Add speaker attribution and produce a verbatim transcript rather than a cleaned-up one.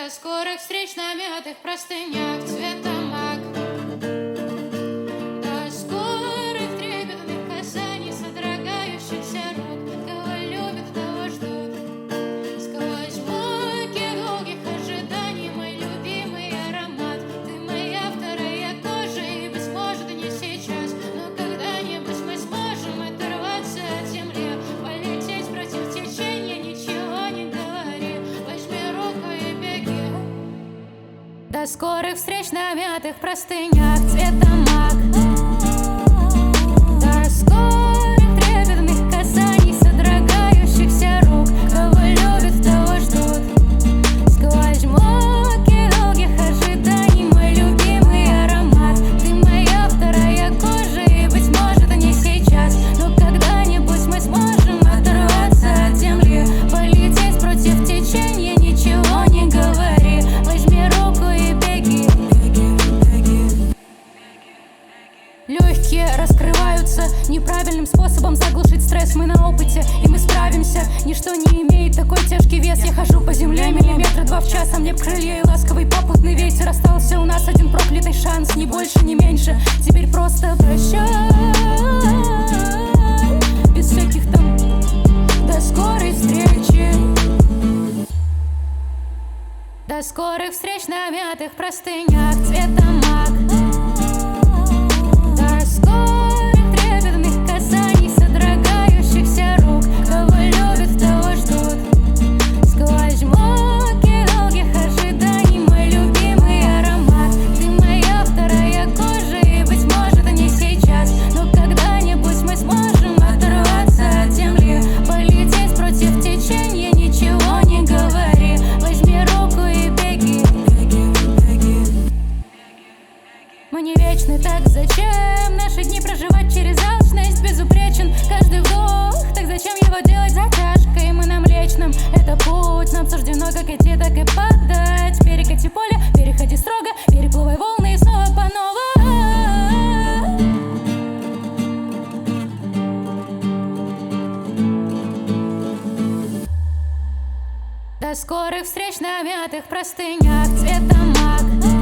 Speaker 1: До скорых встреч на мятых простынях цвета мак. До скорых трепетных касаний, содрогающихся рук. Кого любят, того ждут. Сквозь муки долгих ожиданий мой любимый аромат. Ты моя вторая кожа, и, быть может, не сейчас, но когда-нибудь мы сможем оторваться от земли, полететь против течения, ничего не говори. Возьми руку и беги. До скорых встреч на мятых простынях цвета мак. До скорых трепетных касаний, содрогающихся рук. Кого любят, того ждут. Сквозь муки долгих ожиданий мой любимый аромат. Ты моя вторая кожа, и, быть может, не сейчас, но когда-нибудь мы сможем оторваться от земли, полететь против течения, ничего не говори. Возьми руку и беги. Легкие раскрываются неправильным способом заглушить стресс. Мы на опыте, и мы справимся. Ничто не имеет такой тяжкий вес. Я хожу по земле миллиметра два в час, а мне б крылья и ласковый попутный ветер. Остался у нас один проклятый шанс, ни больше, ни меньше. Теперь просто прощай, без всяких там до скорой встречи. До скорых встреч на мятых простынях цвета мак. До скорых трепетных касаний, содрогающихся рук. Кого любят, того ждут. Сквозь муки долгих ожиданий мой любимый аромат. Ты моя вторая кожа, и, быть может, не сейчас, но когда-нибудь мы сможем оторваться от земли, полететь против течения, ничего не говори. Возьми руку и беги. Мы не вечны, так зачем наши дни проживать через алчность? Безупречен каждый вдох, так зачем его делать затяжкой? Мы на Млечном, это путь, нам суждено как идти, так и падать. Перекати поле, переходи строго, переплывай волны и снова по новой. До скорых встреч на мятых простынях цвета мак.